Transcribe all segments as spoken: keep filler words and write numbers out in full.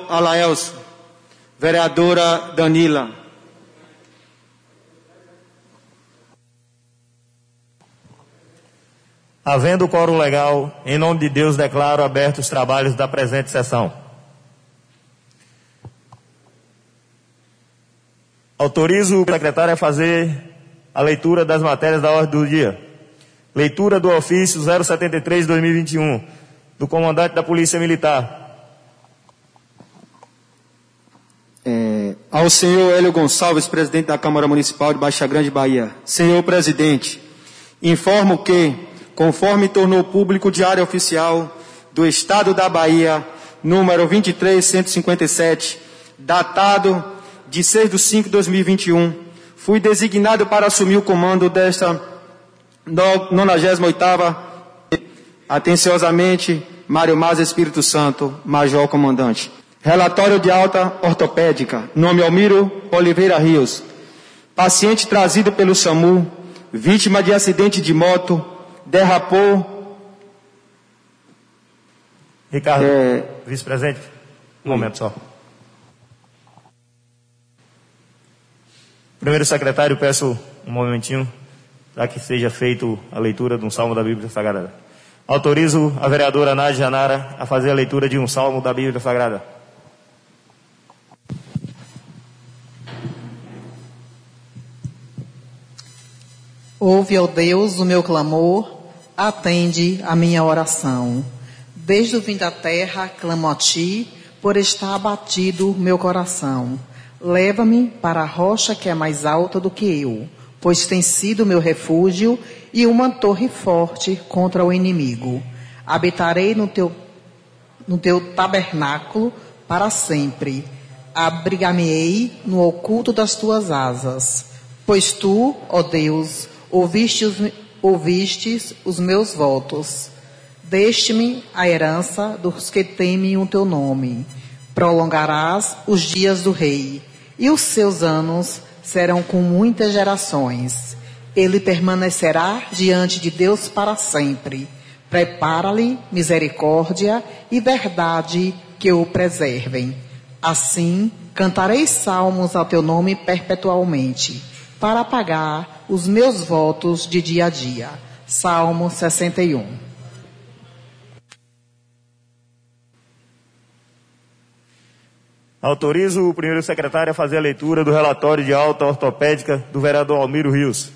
Alaelso. Vereadora Danila. Havendo quórum legal, em nome de Deus declaro abertos os trabalhos da presente sessão. Autorizo o secretário a fazer a leitura das matérias da ordem do dia. Leitura do ofício zero setenta e três, dois mil e vinte e um, do comandante da Polícia Militar. É, ao senhor Hélio Gonçalves, presidente da Câmara Municipal de Baixa Grande, Bahia. Senhor presidente, informo que, conforme tornou público o Diário Oficial do Estado da Bahia, número vinte e três, cento e cinquenta e sete, datado de seis de cinco de dois mil e vinte e um, fui designado para assumir o comando desta nonagésima oitava, atenciosamente, Mário Maza Espírito Santo, Major Comandante. Relatório de alta ortopédica, nome Almiro Oliveira Rios. Paciente trazido pelo SAMU, vítima de acidente de moto, derrapou... Ricardo, é... vice-presidente, um momento só. Primeiro secretário, peço um momentinho para que seja feita a leitura de um salmo da Bíblia Sagrada. Autorizo a vereadora Nádia Janara a fazer a leitura de um salmo da Bíblia Sagrada. Ouve, ó Deus, o meu clamor, atende a minha oração. Desde o fim da terra clamo a ti, por estar abatido meu coração. Leva-me para a rocha que é mais alta do que eu, pois tem sido meu refúgio e uma torre forte contra o inimigo. Habitarei no teu, no teu tabernáculo para sempre. Abrigar-me-ei no oculto das tuas asas. Pois tu, ó Deus, ouviste os, ouvistes os meus votos. Deste-me a herança dos que temem o teu nome. Prolongarás os dias do rei, e os seus anos serão com muitas gerações. Ele permanecerá diante de Deus para sempre. Prepara-lhe misericórdia e verdade que o preservem. Assim, cantarei salmos ao teu nome perpetualmente, para pagar os meus votos de dia a dia. Salmo sessenta e um. Autorizo o primeiro secretário a fazer a leitura do relatório de alta ortopédica do vereador Almiro Rios.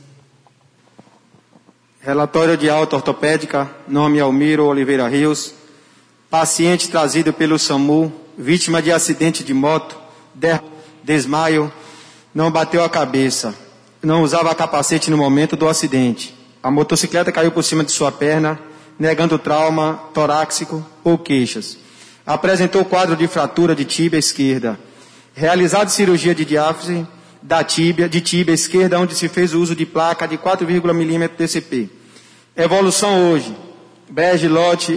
Relatório de alta ortopédica, nome Almiro Oliveira Rios. Paciente trazido pelo SAMU, vítima de acidente de moto, desmaio, não bateu a cabeça, não usava capacete no momento do acidente. A motocicleta caiu por cima de sua perna, negando trauma torácico ou queixas. Apresentou quadro de fratura de tíbia esquerda. Realizada cirurgia de diáfise da tíbia, de tíbia esquerda, onde se fez o uso de placa de quatro vírgula cinco milímetros T C P. Evolução hoje. Bege lote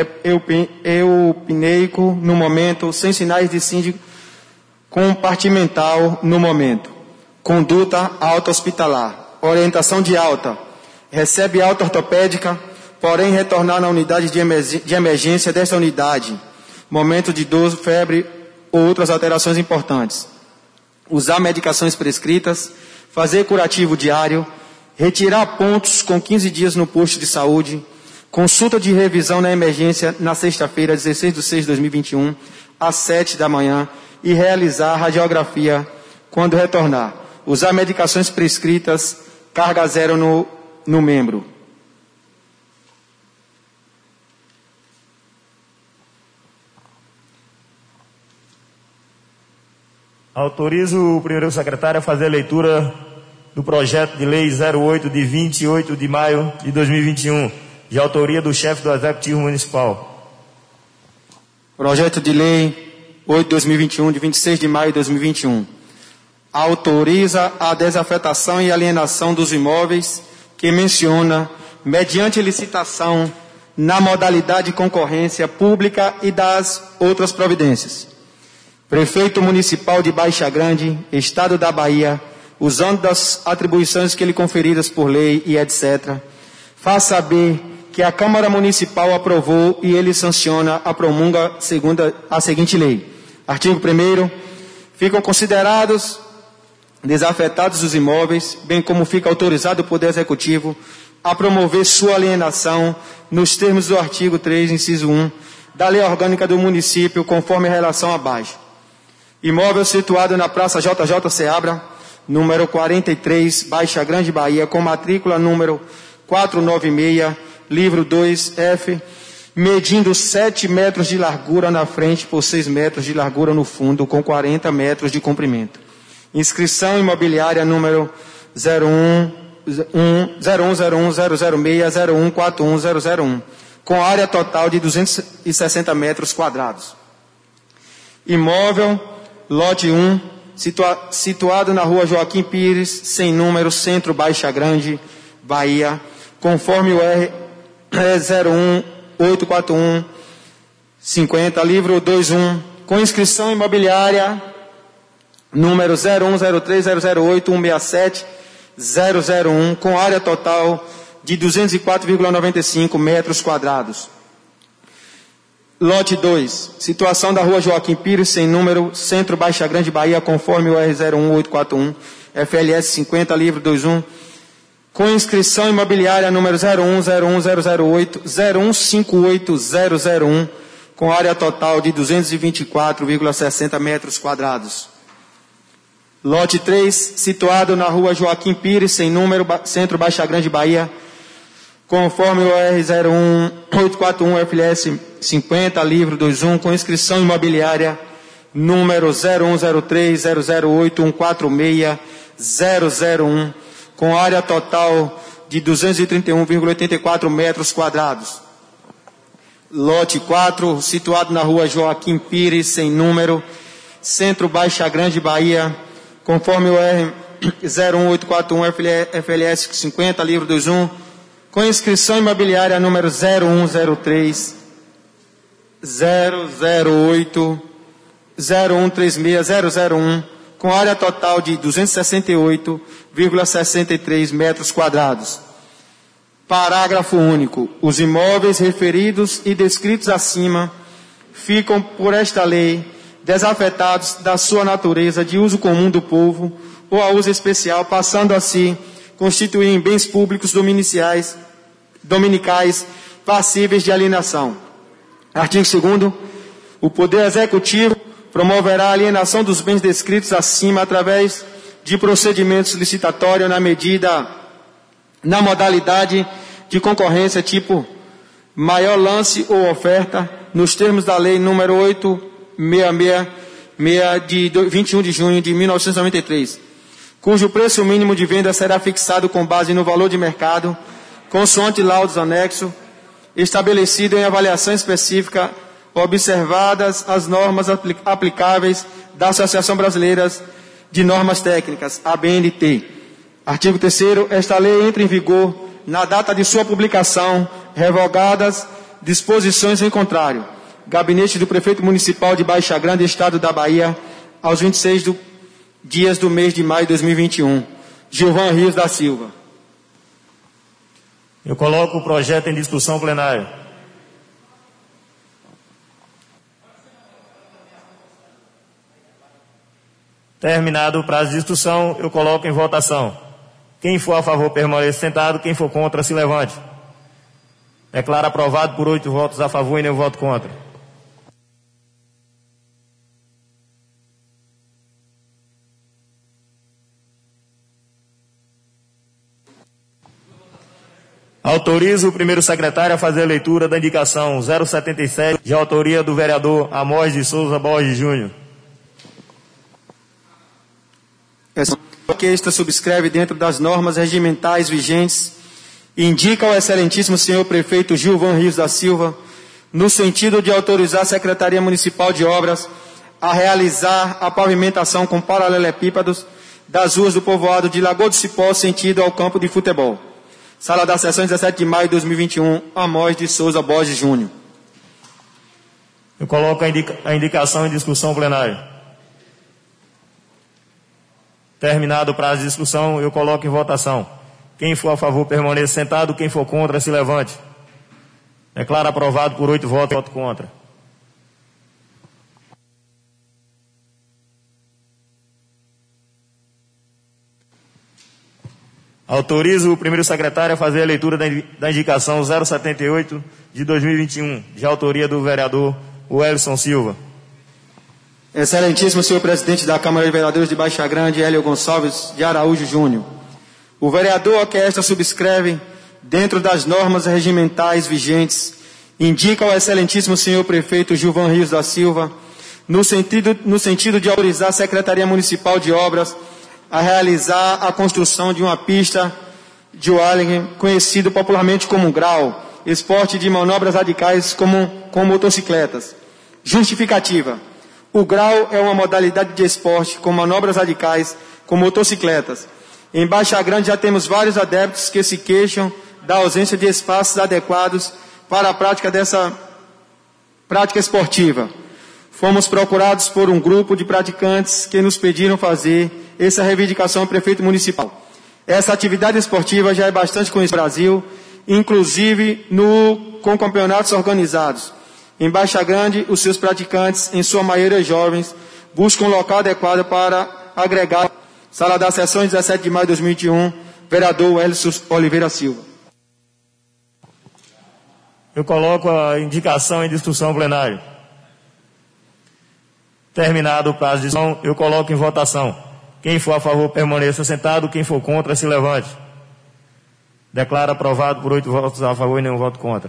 eupineico no momento, sem sinais de síndrome compartimental no momento. Conduta alta hospitalar. Orientação de alta. Recebe alta ortopédica, porém retornar na unidade de emergência desta unidade. Momento de dor, febre ou outras alterações importantes. Usar medicações prescritas, fazer curativo diário, retirar pontos com quinze dias no posto de saúde, consulta de revisão na emergência na sexta-feira, dezesseis de seis de dois mil e vinte e um, às sete da manhã, e realizar radiografia quando retornar. Usar medicações prescritas, carga zero no, no membro. Autorizo o primeiro secretário a fazer a leitura do projeto de lei zero oito de vinte e oito de maio de dois mil e vinte e um, de autoria do chefe do Executivo Municipal. Projeto de lei oito de dois mil e vinte e um, de vinte e seis de maio de dois mil e vinte e um. Autoriza a desafetação e alienação dos imóveis que menciona, mediante licitação, na modalidade de concorrência pública e das outras providências. Prefeito Municipal de Baixa Grande, Estado da Bahia, usando das atribuições que lhe conferidas por lei e etcétera, faz saber que a Câmara Municipal aprovou e ele sanciona a promulga segundo a seguinte lei. Artigo primeiro. Ficam considerados desafetados os imóveis, bem como fica autorizado o Poder Executivo a promover sua alienação nos termos do artigo três, inciso um, da Lei Orgânica do Município, conforme a relação abaixo. Imóvel situado na Praça J J Seabra, número quarenta e três, Baixa Grande, Bahia, com matrícula número quatrocentos e noventa e seis, livro dois F, medindo sete metros de largura na frente por seis metros de largura no fundo, com quarenta metros de comprimento. Inscrição imobiliária número zero um zero um zero um zero zero seis zero um quatro um zero zero um, com área total de duzentos e sessenta metros quadrados. Imóvel, lote um, situa situado na rua Joaquim Pires, sem número, Centro Baixa Grande, Bahia, conforme o R zero um oito quatro um cinquenta, livro dois um, com inscrição imobiliária número zero um zero três zero zero oito um seis sete zero zero um, com área total de duzentos e quatro vírgula noventa e cinco metros quadrados. Lote dois, situação da rua Joaquim Pires, sem número, Centro Baixa Grande, Bahia, conforme o R zero um oito quatro um F L S cinquenta, livro dois um, com inscrição imobiliária número zero um zero um zero zero oito zero um cinco oito zero zero um, com área total de duzentos e vinte e quatro vírgula sessenta metros quadrados. Lote três, situado na rua Joaquim Pires, sem número, Centro Baixa Grande, Bahia, conforme o R zero um oito quatro um F L S cinquenta, livro dois um, com inscrição imobiliária número zero um zero três zero zero oito um quatro seis zero zero um, com área total de duzentos e trinta e um vírgula oitenta e quatro metros quadrados. Lote quatro, situado na rua Joaquim Pires, sem número, Centro Baixa Grande, Bahia, conforme o R zero um oito quatro um F L S cinquenta, livro dois um, com inscrição imobiliária número zero um zero três zero zero oito zero um três seis zero zero um, com área total de duzentos e sessenta e oito vírgula sessenta e três metros quadrados. Parágrafo único. Os imóveis referidos e descritos acima ficam, por esta lei, desafetados da sua natureza de uso comum do povo ou a uso especial, passando assim constituir em bens públicos dominicais, dominicais passíveis de alienação. Artigo segundo. O Poder Executivo promoverá a alienação dos bens descritos acima através de procedimentos licitatórios na medida, na modalidade de concorrência tipo maior lance ou oferta, nos termos da Lei número oitocentos e sessenta e seis de vinte e um de junho de mil novecentos e noventa e três, cujo preço mínimo de venda será fixado com base no valor de mercado, consoante laudos anexo, estabelecido em avaliação específica, observadas as normas aplicáveis da Associação Brasileira de Normas Técnicas, A B N T. Artigo terceiro. Esta lei entra em vigor na data de sua publicação, revogadas disposições em contrário. Gabinete do Prefeito Municipal de Baixa Grande, Estado da Bahia, aos vinte e seis do, dias do mês de maio de dois mil e vinte e um. Gilvan Rios da Silva. Eu coloco o projeto em discussão plenária. Terminado o prazo de discussão, eu coloco em votação. Quem for a favor, permaneça sentado. Quem for contra, se levante. Declaro aprovado por oito votos a favor e nenhum voto contra. Autorizo o primeiro secretário a fazer a leitura da indicação zero setenta e sete, de autoria do vereador Amós de Souza Borges Júnior. Que esta subscreve dentro das normas regimentais vigentes, indica ao excelentíssimo senhor prefeito Gilvan Rios da Silva, no sentido de autorizar a Secretaria Municipal de Obras a realizar a pavimentação com paralelepípedos das ruas do povoado de Lagoa do Cipó, sentido ao campo de futebol. Sala da Sessão, dezessete de maio de dois mil e vinte e um, Amós de Souza Borges Júnior. Eu coloco a, indica a indicação em discussão plenária. Terminado o prazo de discussão, eu coloco em votação. Quem for a favor, permaneça sentado. Quem for contra, se levante. Declaro aprovado por oito votos e voto contra. Autorizo o primeiro secretário a fazer a leitura da indicação zero setenta e oito de dois mil e vinte e um, de autoria do vereador Wellington Silva. Excelentíssimo senhor presidente da Câmara de Vereadores de Baixa Grande, Hélio Gonçalves de Araújo Júnior. O vereador a que esta subscreve, dentro das normas regimentais vigentes, indica ao excelentíssimo senhor prefeito Gilvan Rios da Silva, no sentido, no sentido de autorizar a Secretaria Municipal de Obras a realizar a construção de uma pista de Walling, conhecido popularmente como grau, esporte de manobras radicais como, com motocicletas. Justificativa. O grau é uma modalidade de esporte com manobras radicais com motocicletas. Em Baixa Grande já temos vários adeptos que se queixam da ausência de espaços adequados para a prática dessa prática esportiva. Fomos procurados por um grupo de praticantes que nos pediram fazer essa reivindicação ao prefeito municipal. Essa atividade esportiva já é bastante conhecida no Brasil, inclusive no, com campeonatos organizados. Em Baixa Grande, os seus praticantes, em sua maioria jovens, buscam um local adequado para agregar. Sala das Sessões, dezessete de maio de dois mil e vinte e um, vereador Wellington Oliveira Silva. Eu coloco a indicação em discussão plenária. Terminado o prazo de discussão, eu coloco em votação. Quem for a favor, permaneça sentado. Quem for contra, se levante. Declaro aprovado por oito votos a favor e nenhum voto contra.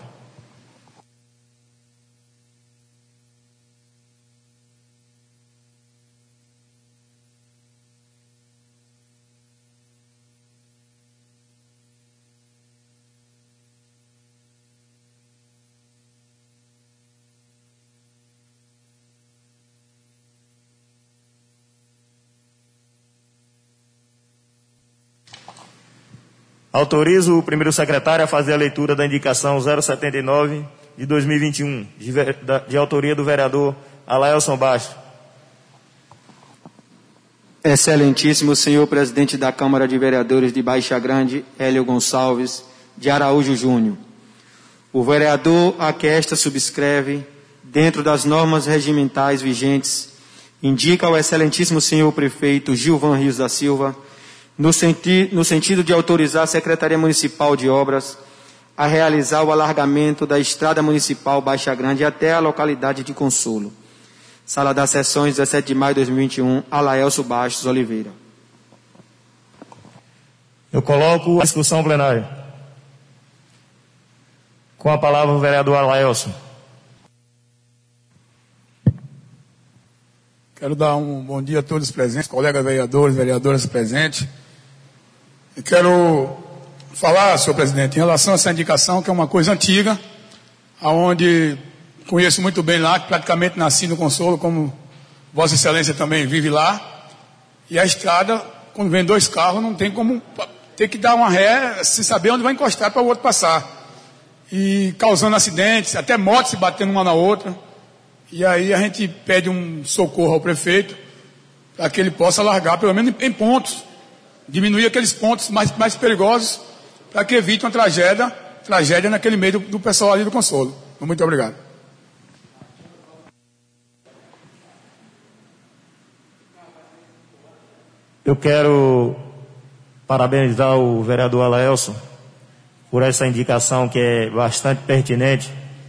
Autorizo o primeiro secretário a fazer a leitura da indicação zero setenta e nove de dois mil e vinte e um, de, de autoria do vereador Alaelson Bastos. Excelentíssimo senhor presidente da Câmara de Vereadores de Baixa Grande, Hélio Gonçalves de Araújo Júnior. O vereador a que esta subscreve, dentro das normas regimentais vigentes, indica ao excelentíssimo senhor prefeito Gilvan Rios da Silva, No, senti no sentido de autorizar a Secretaria Municipal de Obras a realizar o alargamento da Estrada Municipal Baixa Grande até a localidade de Consolo. Sala das Sessões, dezessete de maio de dois mil e vinte e um, Alaelson Bastos Oliveira. Eu coloco a discussão plenária. Com a palavra o vereador Alaelson. Quero dar um bom dia a todos os presentes, colegas vereadores, vereadoras presentes. E quero falar, senhor presidente, em relação a essa indicação, que é uma coisa antiga, aonde conheço muito bem lá, que praticamente nasci no Consolo, como Vossa Excelência também vive lá. E a estrada, quando vem dois carros, não tem como, ter que dar uma ré, sem saber onde vai encostar para o outro passar. E causando acidentes, até motos se batendo uma na outra. E aí a gente pede um socorro ao prefeito para que ele possa largar, pelo menos em pontos, diminuir aqueles pontos mais, mais perigosos, para que evite uma tragédia, tragédia naquele meio do, do pessoal ali do Consolo. Muito obrigado. Eu quero parabenizar o vereador Alaelson por essa indicação que é bastante pertinente.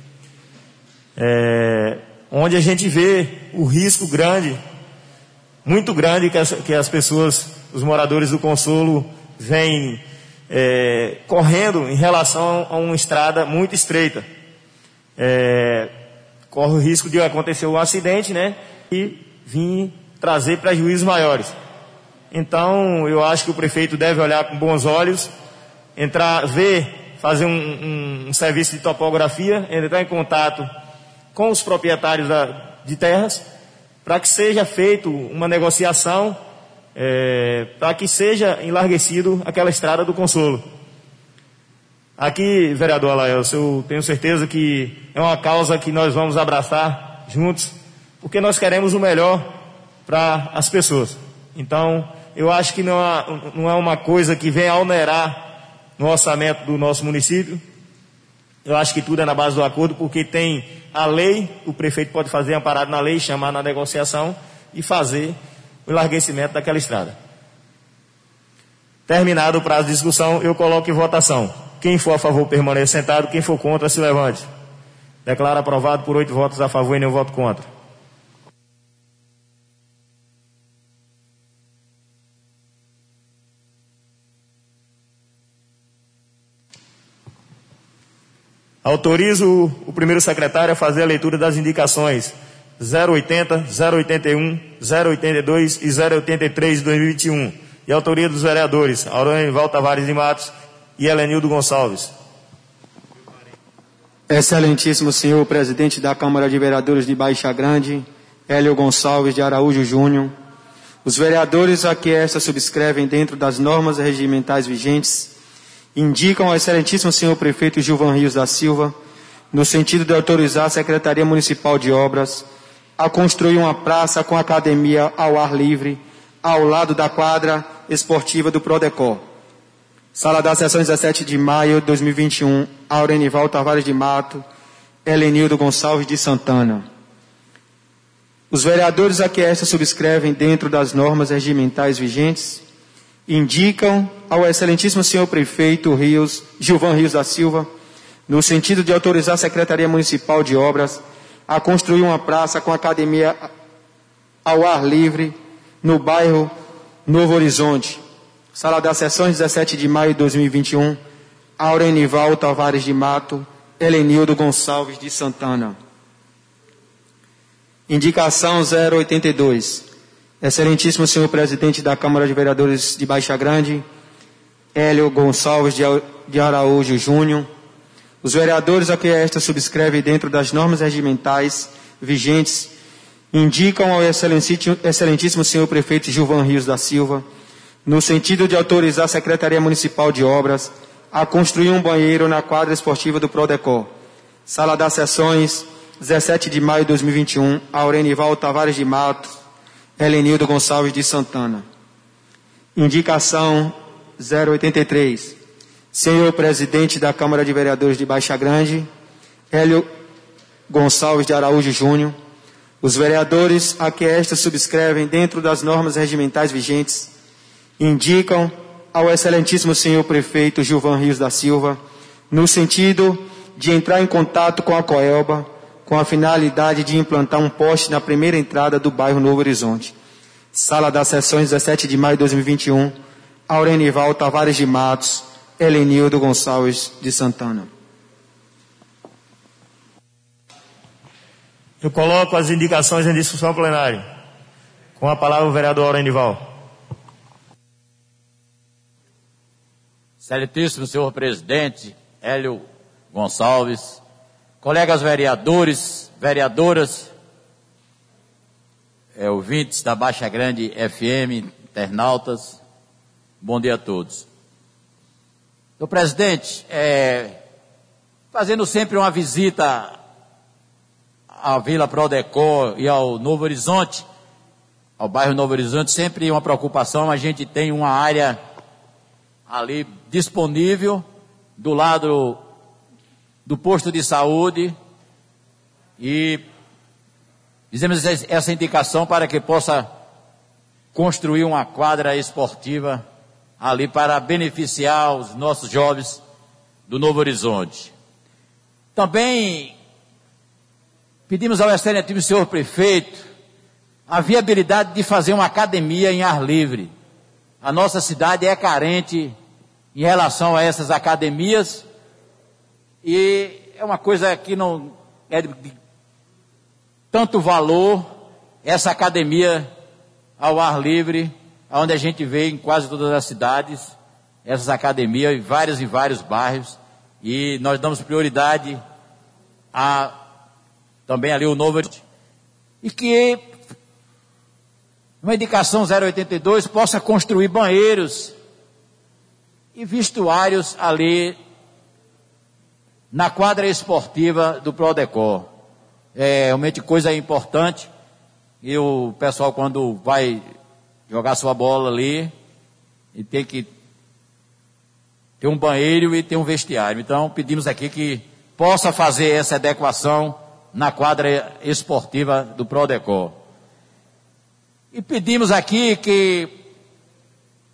É... onde a gente vê o risco grande, muito grande, que as, que as pessoas, os moradores do Consolo, vêm é, correndo em relação a uma estrada muito estreita. É, corre o risco de acontecer um acidente, né, e vir trazer prejuízos maiores. Então, eu acho que o prefeito deve olhar com bons olhos, entrar, ver, fazer um, um, um serviço de topografia, entrar em contato com os proprietários da, de terras, para que seja feito uma negociação, é, para que seja enlarguecido aquela estrada do Consolo. Aqui, vereador Alaelson, eu tenho certeza que é uma causa que nós vamos abraçar juntos, porque nós queremos o melhor para as pessoas. Então, eu acho que não é, não é uma coisa que venha a onerar no orçamento do nosso município. Eu acho que tudo é na base do acordo, porque tem a lei, o prefeito pode fazer amparado na lei, chamar na negociação e fazer o enlarguecimento daquela estrada. Terminado o prazo de discussão, eu coloco em votação. Quem for a favor, permaneça sentado. Quem for contra, se levante. Declaro aprovado por oito votos a favor e nenhum voto contra. Autorizo o primeiro secretário a fazer a leitura das indicações zero oitenta, zero oitenta e um, zero oitenta e dois e zero oitenta e três de dois mil e vinte e um. E a autoria dos vereadores Aurenival Tavares de Matos e Helenildo Gonçalves. Excelentíssimo senhor presidente da Câmara de Vereadores de Baixa Grande, Hélio Gonçalves de Araújo Júnior, os vereadores a que esta subscrevem dentro das normas regimentais vigentes indicam ao excelentíssimo senhor prefeito Gilvan Rios da Silva, no sentido de autorizar a Secretaria Municipal de Obras a construir uma praça com academia ao ar livre, ao lado da quadra esportiva do Prodecor. Sala da sessão, dezessete de maio de dois mil e vinte e um, Aurenival Tavares de Mato, Helenildo Gonçalves de Santana. Os vereadores a que esta subscrevem dentro das normas regimentais vigentes indicam ao excelentíssimo senhor prefeito Rios, Gilvan Rios da Silva, no sentido de autorizar a Secretaria Municipal de Obras a construir uma praça com academia ao ar livre no bairro Novo Horizonte. Sala das sessões, dezessete de maio de dois mil e vinte e um, Aurenival Tavares de Mato, Helenildo Gonçalves de Santana. Indicação zero oitenta e dois. Excelentíssimo senhor presidente da Câmara de Vereadores de Baixa Grande, Hélio Gonçalves de Araújo Júnior, os vereadores a que esta subscreve dentro das normas regimentais vigentes indicam ao excelentíssimo senhor prefeito Gilvan Rios da Silva, no sentido de autorizar a Secretaria Municipal de Obras a construir um banheiro na quadra esportiva do Prodecor. Sala das sessões, dezessete de maio de dois mil e vinte e um, Aurenival Tavares de Mato, Helenildo Gonçalves de Santana. Indicação zero oitenta e três. Senhor presidente da Câmara de Vereadores de Baixa Grande, Hélio Gonçalves de Araújo Júnior, os vereadores a que esta subscrevem dentro das normas regimentais vigentes indicam ao excelentíssimo senhor prefeito Gilvan Rios da Silva, no sentido de entrar em contato com a Coelba, com a finalidade de implantar um poste na primeira entrada do bairro Novo Horizonte. Sala das sessões, dezessete de maio de dois mil e vinte e um, Aurenival Tavares de Matos, Helenildo Gonçalves de Santana. Eu coloco as indicações em discussão plenária. Com a palavra o vereador Aurenival. Excelentíssimo senhor presidente, Hélio Gonçalves, colegas vereadores, vereadoras, é, ouvintes da Baixa Grande F M, internautas, bom dia a todos. Senhor presidente, é, fazendo sempre uma visita à Vila Prodecor e ao Novo Horizonte, ao bairro Novo Horizonte, sempre uma preocupação, a gente tem uma área ali disponível do lado do posto de saúde e fizemos essa indicação para que possa construir uma quadra esportiva ali para beneficiar os nossos jovens do Novo Horizonte. Também pedimos ao excelentíssimo senhor prefeito a viabilidade de fazer uma academia em ar livre. A nossa cidade é carente em relação a essas academias e é uma coisa que não é de tanto valor, essa academia ao ar livre, onde a gente vê em quase todas as cidades, essas academias em vários e vários bairros, e nós damos prioridade a também ali o Novo Horizonte. E que uma indicação zero oitenta e dois possa construir banheiros e vestuários ali na quadra esportiva do Prodecor. É realmente coisa importante, e o pessoal quando vai jogar sua bola ali, e tem que ter um banheiro e ter um vestiário. Então pedimos aqui que possa fazer essa adequação na quadra esportiva do Prodecor. E pedimos aqui que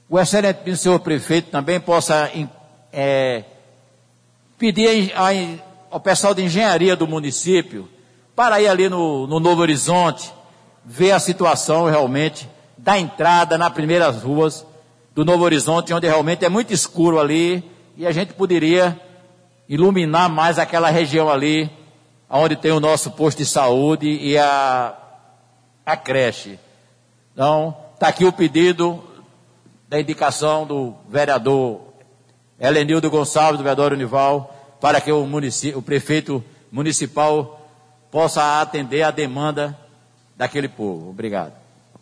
o excelentíssimo senhor prefeito também possa é, pedir a, ao pessoal de engenharia do município para ir ali no, no Novo Horizonte, ver a situação realmente da entrada nas primeiras ruas do Novo Horizonte, onde realmente é muito escuro ali, e a gente poderia iluminar mais aquela região ali, onde tem o nosso posto de saúde e a, a creche. Então, está aqui o pedido da indicação do vereador Helenildo Gonçalves, do vereador Unival, para que o, município, o prefeito municipal possa atender a demanda daquele povo. Obrigado.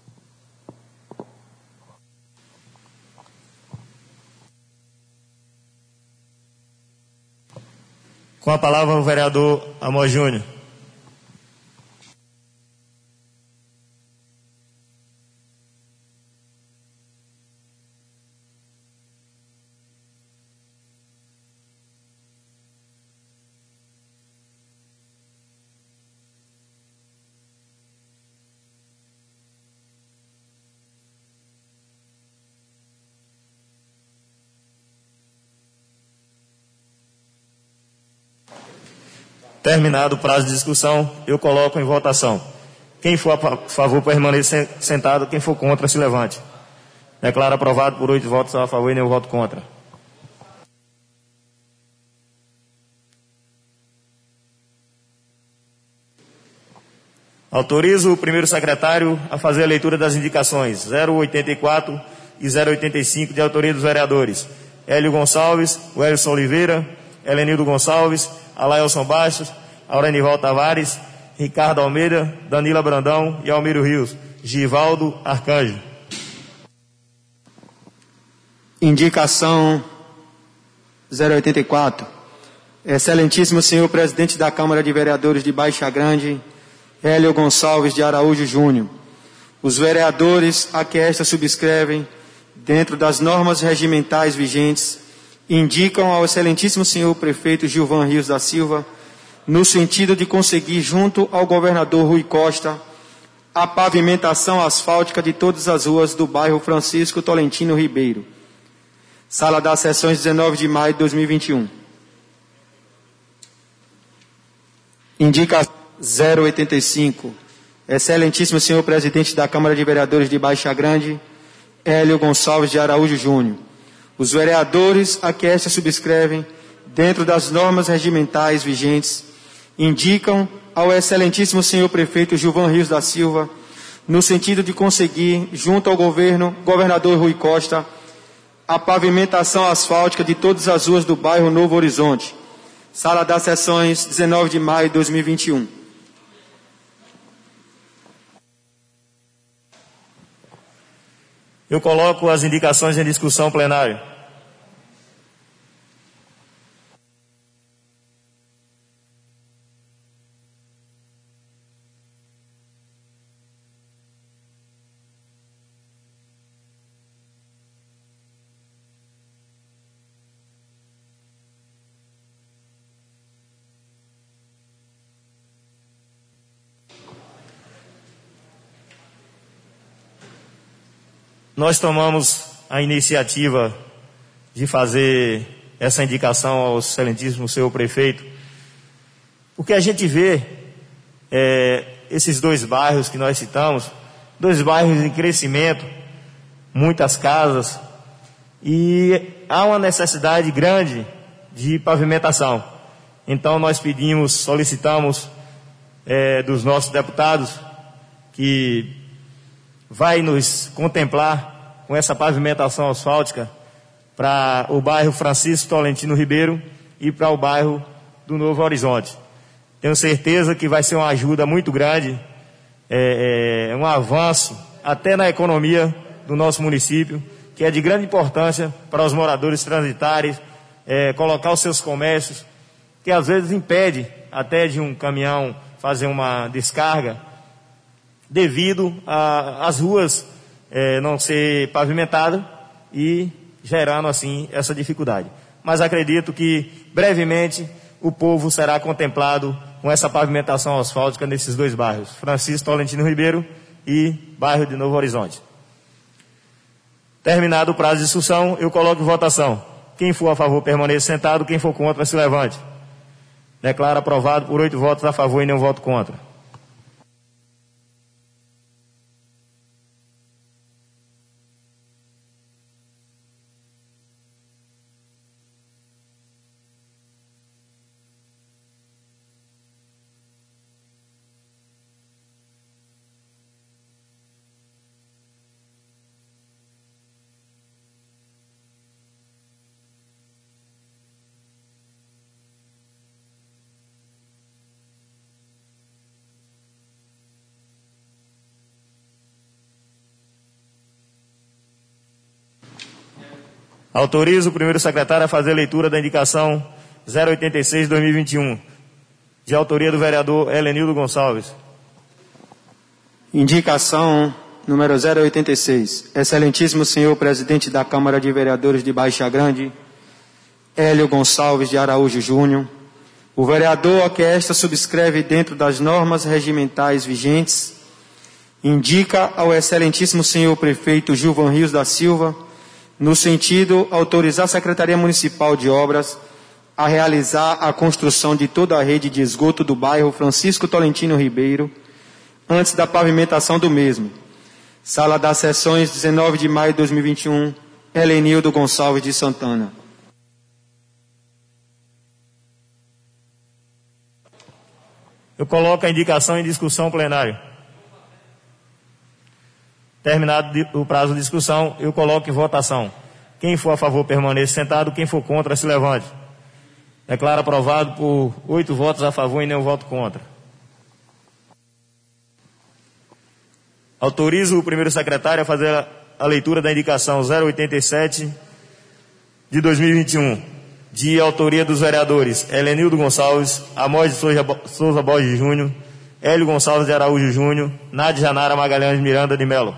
Com a palavra o vereador Amor Júnior. Terminado o prazo de discussão, eu coloco em votação. Quem for a favor, permaneça sentado. Quem for contra, se levante. Declaro aprovado por oito votos a favor e nenhum voto contra. Autorizo o primeiro secretário a fazer a leitura das indicações zero oitenta e quatro e zero oitenta e cinco de autoria dos vereadores Hélio Gonçalves, Wellington Oliveira, Helenildo Gonçalves, Alaelson Bastos, Aurenival Tavares, Ricardo Almeida, Danila Brandão e Almiro Rios. Givaldo Arcanjo. Indicação zero oitenta e quatro. Excelentíssimo senhor presidente da Câmara de Vereadores de Baixa Grande, Hélio Gonçalves de Araújo Júnior. Os vereadores a que esta subscrevem, dentro das normas regimentais vigentes, indicam ao excelentíssimo senhor prefeito Gilvan Rios da Silva, no sentido de conseguir, junto ao governador Rui Costa, a pavimentação asfáltica de todas as ruas do bairro Francisco Tolentino Ribeiro. Sala das Sessões, dezenove de maio de dois mil e vinte e um. Indica zero oitenta e cinco. Excelentíssimo senhor presidente da Câmara de Vereadores de Baixa Grande, Hélio Gonçalves de Araújo Júnior. Os vereadores a que esta subscrevem, dentro das normas regimentais vigentes, indicam ao excelentíssimo senhor prefeito Gilvan Rios da Silva, no sentido de conseguir, junto ao governo, governador Rui Costa, a pavimentação asfáltica de todas as ruas do bairro Novo Horizonte. Sala das Sessões, dezenove de maio de dois mil e vinte e um. Eu coloco as indicações em discussão plenária. Nós tomamos a iniciativa de fazer essa indicação ao excelentíssimo senhor prefeito, porque a gente vê é, esses dois bairros que nós citamos, dois bairros em crescimento, muitas casas, e há uma necessidade grande de pavimentação. Então nós pedimos, solicitamos é, dos nossos deputados que vai nos contemplar com essa pavimentação asfáltica para o bairro Francisco Tolentino Ribeiro e para o bairro do Novo Horizonte. Tenho certeza que vai ser uma ajuda muito grande, é, é, um avanço até na economia do nosso município, que é de grande importância para os moradores transitarem, é, colocar os seus comércios, que às vezes impede até de um caminhão fazer uma descarga, devido às ruas é, não ser pavimentadas e gerando assim essa dificuldade. Mas acredito que brevemente o povo será contemplado com essa pavimentação asfáltica nesses dois bairros, Francisco Tolentino Ribeiro e bairro de Novo Horizonte. Terminado o prazo de discussão, eu coloco em votação. Quem for a favor, permaneça sentado. Quem for contra, se levante. Declaro aprovado por oito votos a favor e nenhum voto contra. Autorizo o primeiro secretário a fazer a leitura da indicação zero oitenta e seis de dois mil e vinte e um, de autoria do vereador Helenildo Gonçalves. Indicação número zero oitenta e seis. Excelentíssimo senhor presidente da Câmara de Vereadores de Baixa Grande, Hélio Gonçalves de Araújo Júnior, o vereador a que esta subscreve dentro das normas regimentais vigentes, indica ao excelentíssimo senhor prefeito Gilvan Rios da Silva, no sentido autorizar a Secretaria Municipal de Obras a realizar a construção de toda a rede de esgoto do bairro Francisco Tolentino Ribeiro, antes da pavimentação do mesmo. Sala das Sessões, dezenove de maio de dois mil e vinte e um, Helenildo Gonçalves de Santana. Eu coloco a indicação em discussão plenária. Terminado o prazo de discussão, eu coloco em votação. Quem for a favor, permaneça sentado. Quem for contra, se levante. Declaro aprovado por oito votos a favor e nenhum voto contra. Autorizo o primeiro secretário a fazer a, a leitura da indicação zero oitenta e sete de dois mil e vinte e um, de autoria dos vereadores Helenildo Gonçalves, Amós de Souza, Souza Borges Júnior, Hélio Gonçalves de Araújo Júnior, Nádia Janara Magalhães Miranda de Melo.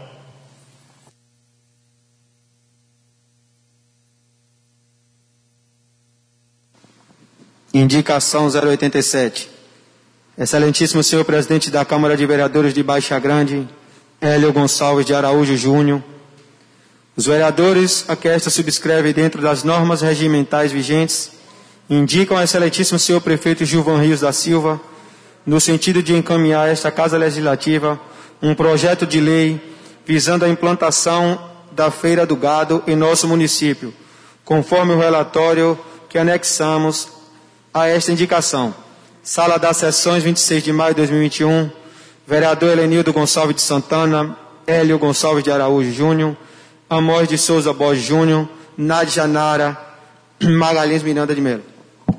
Indicação zero oitenta e sete. Excelentíssimo senhor presidente da Câmara de Vereadores de Baixa Grande, Hélio Gonçalves de Araújo Júnior, os vereadores a que esta subscreve dentro das normas regimentais vigentes indicam ao excelentíssimo senhor prefeito Gilvan Rios da Silva, no sentido de encaminhar a esta Casa Legislativa um projeto de lei visando a implantação da Feira do Gado em nosso município, conforme o relatório que anexamos a esta indicação. Sala das Sessões, vinte e seis de maio de dois mil e vinte e um, vereador Helenildo Gonçalves de Santana, Hélio Gonçalves de Araújo Júnior, Amós de Souza Borges Júnior, Nádia Janara Magalhães Miranda de Melo.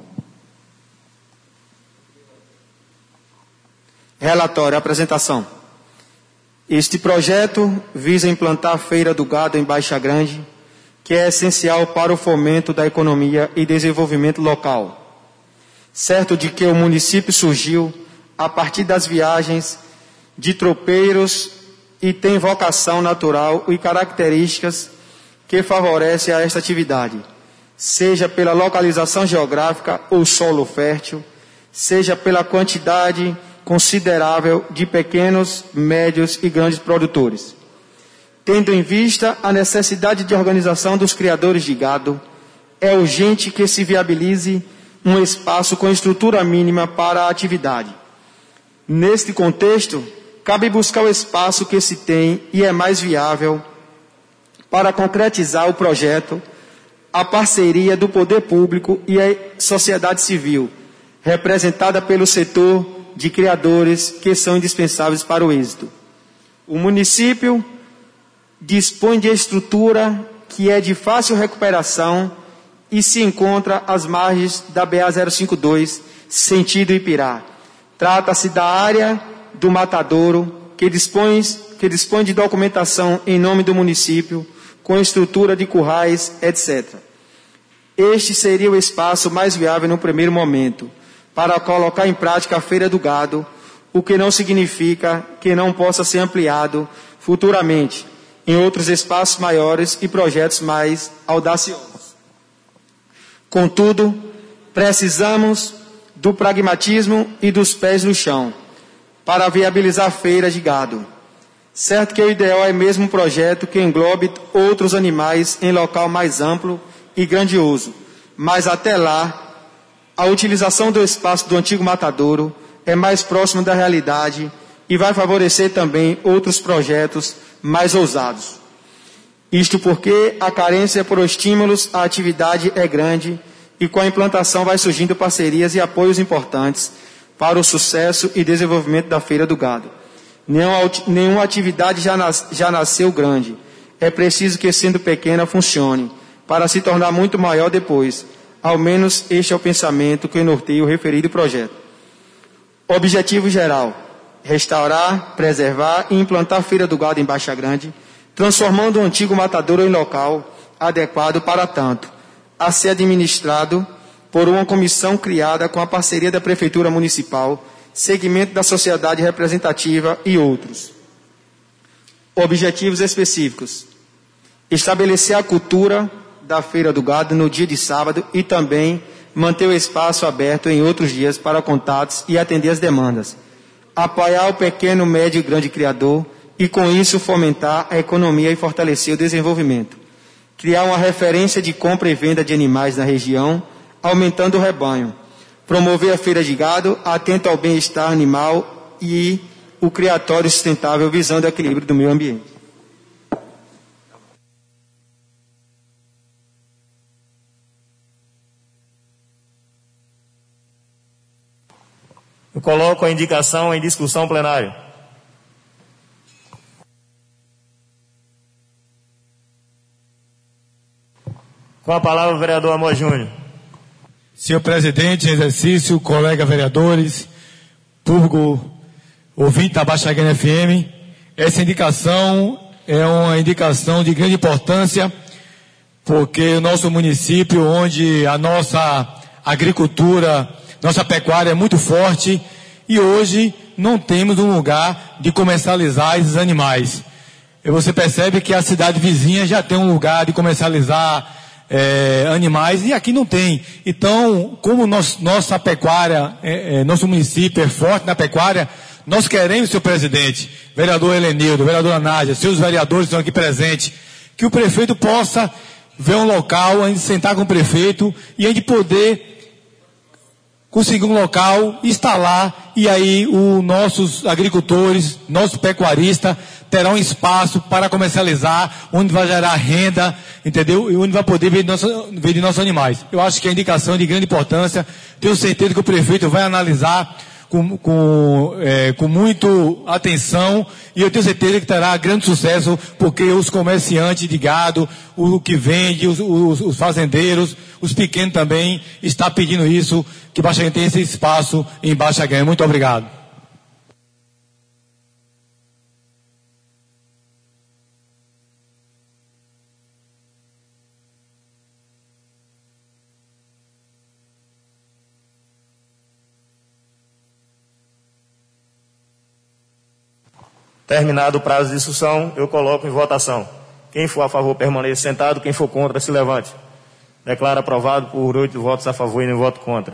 Relatório, apresentação. Este projeto visa implantar a Feira do Gado em Baixa Grande, que é essencial para o fomento da economia e desenvolvimento local. Certo de que o município surgiu a partir das viagens de tropeiros e tem vocação natural e características que favorecem a esta atividade, seja pela localização geográfica ou solo fértil, seja pela quantidade considerável de pequenos, médios e grandes produtores. Tendo em vista a necessidade de organização dos criadores de gado, é urgente que se viabilize um espaço com estrutura mínima para a atividade. Neste contexto, cabe buscar o espaço que se tem e é mais viável para concretizar o projeto, a parceria do poder público e a sociedade civil, representada pelo setor de criadores que são indispensáveis para o êxito. O município dispõe de estrutura que é de fácil recuperação e se encontra às margens da B A zero cinquenta e dois, sentido Ipirá. Trata-se da área do Matadouro, que dispõe, que dispõe de documentação em nome do município, com estrutura de currais, etcétera. Este seria o espaço mais viável no primeiro momento, para colocar em prática a Feira do Gado, o que não significa que não possa ser ampliado futuramente em outros espaços maiores e projetos mais audaciosos. Contudo, precisamos do pragmatismo e dos pés no chão para viabilizar feiras de gado. Certo que o ideal é mesmo um projeto que englobe outros animais em local mais amplo e grandioso, mas até lá, a utilização do espaço do antigo matadouro é mais próxima da realidade e vai favorecer também outros projetos mais ousados. Isto porque a carência por estímulos à atividade é grande e com a implantação vai surgindo parcerias e apoios importantes para o sucesso e desenvolvimento da Feira do Gado. Nenhuma atividade já, nas, já nasceu grande. É preciso que, sendo pequena, funcione, para se tornar muito maior depois. Ao menos este é o pensamento que norteia o referido projeto. Objetivo geral: restaurar, preservar e implantar a Feira do Gado em Baixa Grande, transformando o antigo matadouro em local adequado para tanto, a ser administrado por uma comissão criada com a parceria da Prefeitura Municipal, segmento da sociedade representativa e outros. Objetivos específicos: estabelecer a cultura da Feira do Gado no dia de sábado e também manter o espaço aberto em outros dias para contatos e atender as demandas. Apoiar o pequeno, médio e grande criador e, com isso, fomentar a economia e fortalecer o desenvolvimento. Criar uma referência de compra e venda de animais na região, aumentando o rebanho. Promover a feira de gado, atento ao bem-estar animal e o criatório sustentável, visando o equilíbrio do meio ambiente. Eu coloco a indicação em discussão plenária. Com a palavra o vereador Amor Júnior. Senhor presidente em exercício, colega vereadores, público ouvinte da Baixa Grande F M, essa indicação é uma indicação de grande importância, porque o nosso município, onde a nossa agricultura, nossa pecuária é muito forte, e hoje não temos um lugar de comercializar esses animais. E você percebe que a cidade vizinha já tem um lugar de comercializar É, animais, e aqui não tem. Então, como nós, nossa pecuária, é, é, nosso município é forte na pecuária, nós queremos, senhor presidente, vereador Helenildo, vereadora Nádia, seus vereadores estão aqui presentes, que o prefeito possa ver um local, a gente sentar com o prefeito e a gente poder conseguir um local, instalar, e aí os nossos agricultores, nossos pecuaristas terão um espaço para comercializar, onde vai gerar renda, entendeu? E onde vai poder ver de, nosso, ver de nossos animais. Eu acho que é indicação de grande importância. Tenho certeza que o prefeito vai analisar com, com, é, com muito atenção, e eu tenho certeza que terá grande sucesso, porque os comerciantes de gado, o que vende, os, os, os fazendeiros, os pequenos também, está pedindo isso, que Baixa Grande tenha esse espaço em Baixa Grande. Muito obrigado. Terminado o prazo de discussão, eu coloco em votação. Quem for a favor, permaneça sentado. Quem for contra, se levante. Declaro aprovado por oito votos a favor e nenhum voto contra.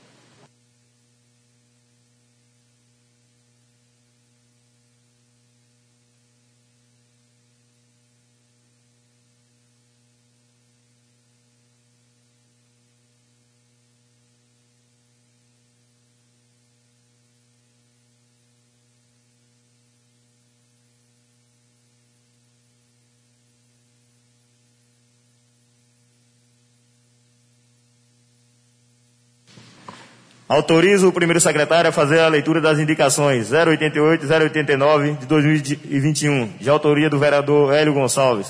Autorizo o primeiro secretário a fazer a leitura das indicações zero oitenta e oito e zero oitenta e nove de dois mil e vinte e um, de autoria do vereador Hélio Gonçalves.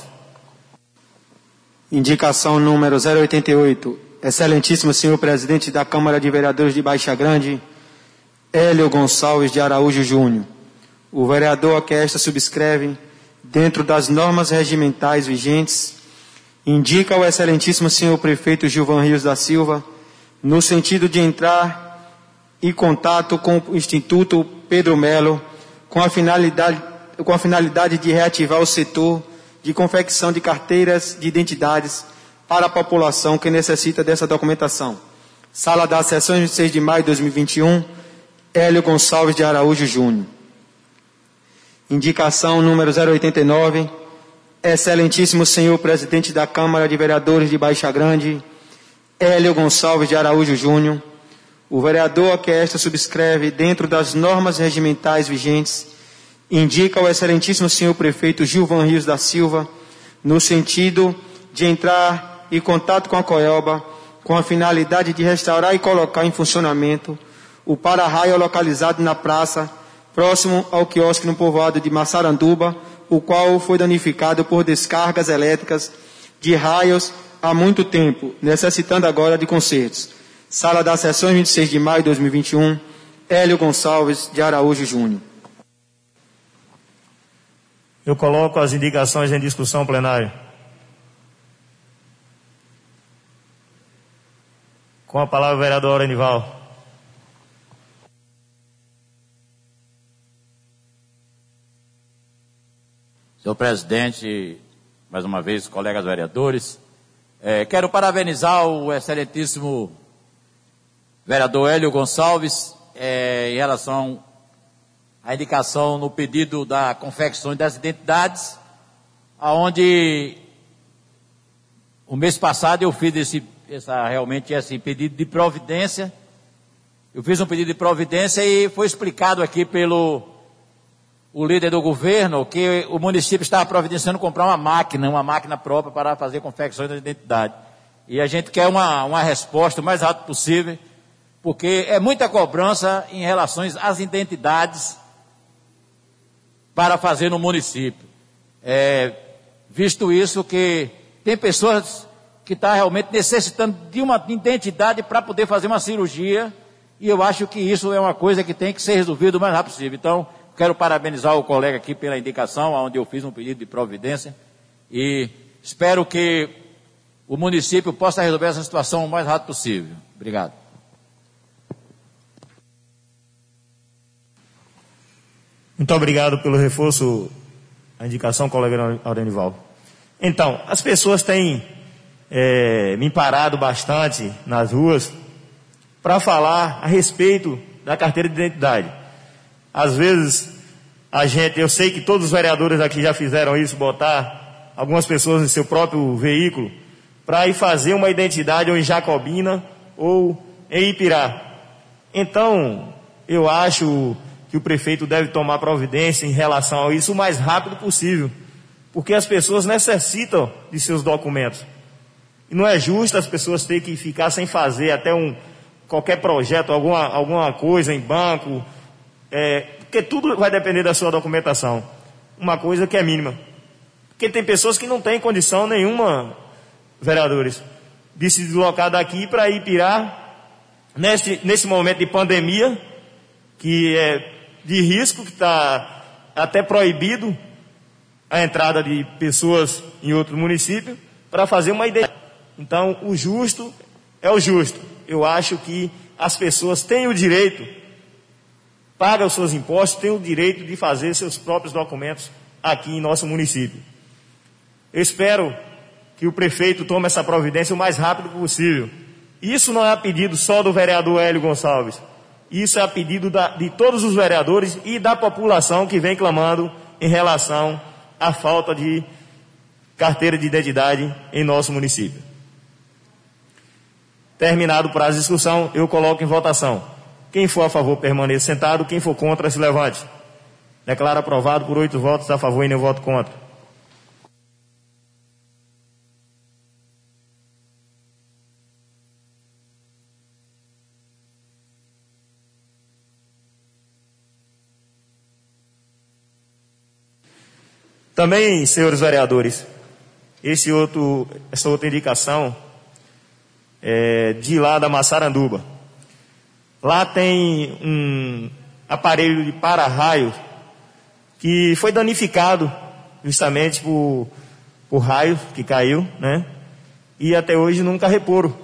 Indicação número zero oitenta e oito. Excelentíssimo senhor presidente da Câmara de Vereadores de Baixa Grande, Hélio Gonçalves de Araújo Júnior. O vereador a que esta subscreve, dentro das normas regimentais vigentes, indica ao excelentíssimo senhor prefeito Gilvan Rios da Silva, no sentido de entrar em contato com o Instituto Pedro Melo, com a finalidade, com a finalidade de reativar o setor de confecção de carteiras de identidades para a população que necessita dessa documentação. Sala das Sessões, seis de maio de dois mil e vinte e um, Hélio Gonçalves de Araújo Júnior. Indicação número zero oitenta e nove. Excelentíssimo senhor presidente da Câmara de Vereadores de Baixa Grande, Hélio Gonçalves de Araújo Júnior, o vereador que esta subscreve dentro das normas regimentais vigentes, indica ao excelentíssimo senhor prefeito Gilvan Rios da Silva, no sentido de entrar em contato com a Coelba, com a finalidade de restaurar e colocar em funcionamento o para-raio localizado na praça, próximo ao quiosque no povoado de Massaranduba, o qual foi danificado por descargas elétricas de raios há muito tempo, necessitando agora de consertos. Sala das Sessões, vinte e seis de maio de dois mil e vinte e um, Hélio Gonçalves de Araújo Júnior. Eu coloco as indicações em discussão plenária. Com a palavra o vereador Orenival. Senhor presidente, mais uma vez, colegas vereadores, é, quero parabenizar o excelentíssimo vereador Hélio Gonçalves é, em relação à indicação no pedido da confecção das identidades, aonde o mês passado eu fiz esse, essa, realmente esse pedido de providência. Eu fiz um pedido de providência e foi explicado aqui pelo o líder do governo que o município estava providenciando comprar uma máquina, uma máquina própria para fazer confecções da identidade. E a gente quer uma, uma resposta o mais rápido possível, porque é muita cobrança em relação às identidades para fazer no município. É, visto isso que tem pessoas que estão realmente necessitando de uma identidade para poder fazer uma cirurgia, e eu acho que isso é uma coisa que tem que ser resolvida o mais rápido possível. Então, quero parabenizar o colega aqui pela indicação, onde eu fiz um pedido de providência, e espero que o município possa resolver essa situação o mais rápido possível. Obrigado. Muito obrigado pelo reforço, a indicação, colega Orenival. Então, as pessoas têm é, me parado bastante nas ruas para falar a respeito da carteira de identidade. Às vezes, a gente, eu sei que todos os vereadores aqui já fizeram isso, botar algumas pessoas em seu próprio veículo para ir fazer uma identidade ou em Jacobina ou em Ipirá. Então, eu acho que o prefeito deve tomar providência em relação a isso o mais rápido possível, porque as pessoas necessitam de seus documentos. E não é justo as pessoas terem que ficar sem fazer até um, qualquer projeto, alguma, alguma coisa em banco, É, porque tudo vai depender da sua documentação. Uma coisa que é mínima. Porque tem pessoas que não têm condição nenhuma, vereadores, de se deslocar daqui para Ipirá, nesse, nesse momento de pandemia, que é de risco, que está até proibido a entrada de pessoas em outro município, para fazer uma identidade. Então, o justo é o justo. Eu acho que as pessoas têm o direito, paga os seus impostos, tem o direito de fazer seus próprios documentos aqui em nosso município. Eu espero que o prefeito tome essa providência o mais rápido possível. Isso não é a pedido só do vereador Hélio Gonçalves. Isso é a pedido da, de todos os vereadores e da população que vem clamando em relação à falta de carteira de identidade em nosso município. Terminado o prazo de discussão, eu coloco em votação. Quem for a favor, permaneça sentado. Quem for contra, se levante. Declaro aprovado por oito votos a favor e nenhum voto contra. Também, senhores vereadores, esse outro, essa outra indicação é de lá da Massaranduba. Lá tem um aparelho de para-raio que foi danificado justamente por, por raio que caiu, né? E até hoje nunca reporam.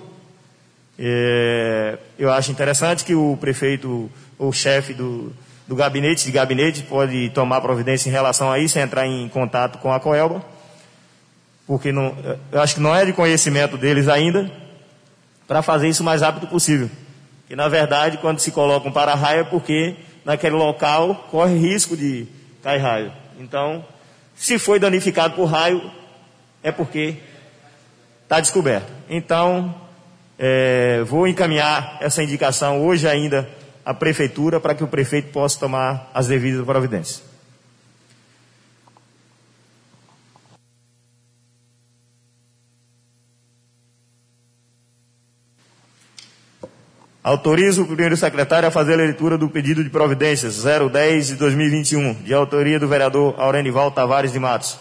É, eu acho interessante que o prefeito ou chefe do, do gabinete de gabinete pode tomar providência em relação a isso, entrar em contato com a Coelba, porque não, eu acho que não é de conhecimento deles ainda, para fazer isso o mais rápido possível. Que na verdade, quando se coloca um para-raio é porque naquele local corre risco de cair raio. Então, se foi danificado por raio, é porque está descoberto. Então, é, vou encaminhar essa indicação hoje ainda à Prefeitura para que o prefeito possa tomar as devidas providências. Autorizo o primeiro secretário a fazer a leitura do pedido de providências zero dez de dois mil e vinte e um, de autoria do vereador Aurenival Tavares de Matos.